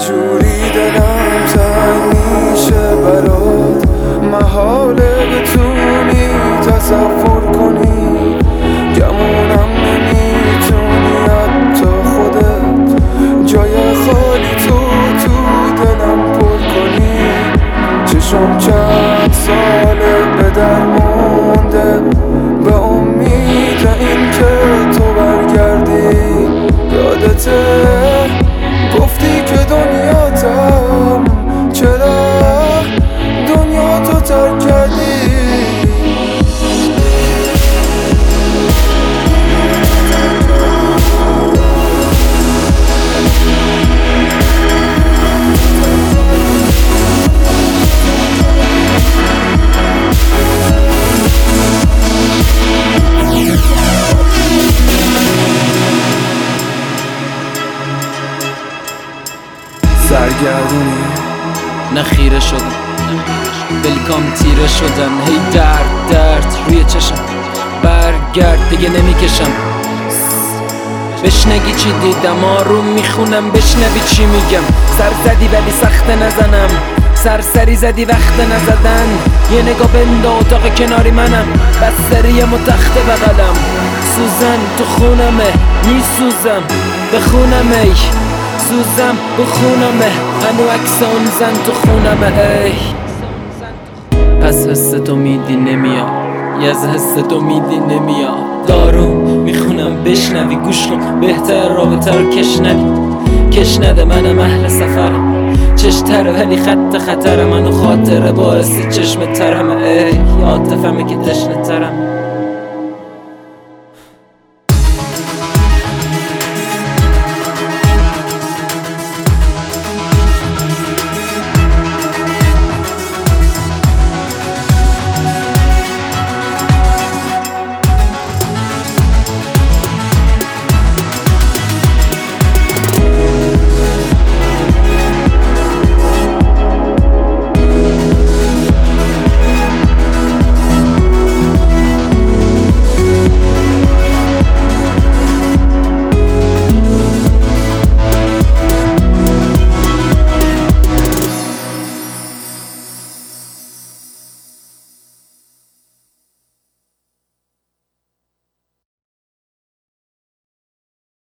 جوری دلم تنگ میشه برات، محاله بتونی تصور کنی، گمونم نمیتونی حتی خودت جای خالی تو دلم پر کنی. چشم چند ساله به در مونده، به امید این که تو برگردی. یادته گفتی که دنیاتم، چرا دنیا تو ترک کردی؟ سرگردونی نه خیره شدم، دلکام تیره شدن، هی درد روی چشم، برگرد دیگه نمیکشم. بشنگی چی دیدم، آروم میخونم بشنوی چی میگم. سر زدی ولی سخت نزنم، سرسری زدی وقت نزدن. یه نگاه بنده اتاق کناری منم، بستریم و تخت بغلم. سوزن تو خونمه میسوزم، بخونم ای سوزم بخونمه، هنو عکس اون زن تو خونمه. ای پس حس تو میدی نمیاد، یه از حس تو میدی نمیاد. دارو میخونم بشنوی گوش کن، بهتر رابطه رو کش نده. منم اهل سفرم، چش تره ولی خط خطر منو خاطره باعث چشم ترمه. ای عاطفمه که تشنه ترم،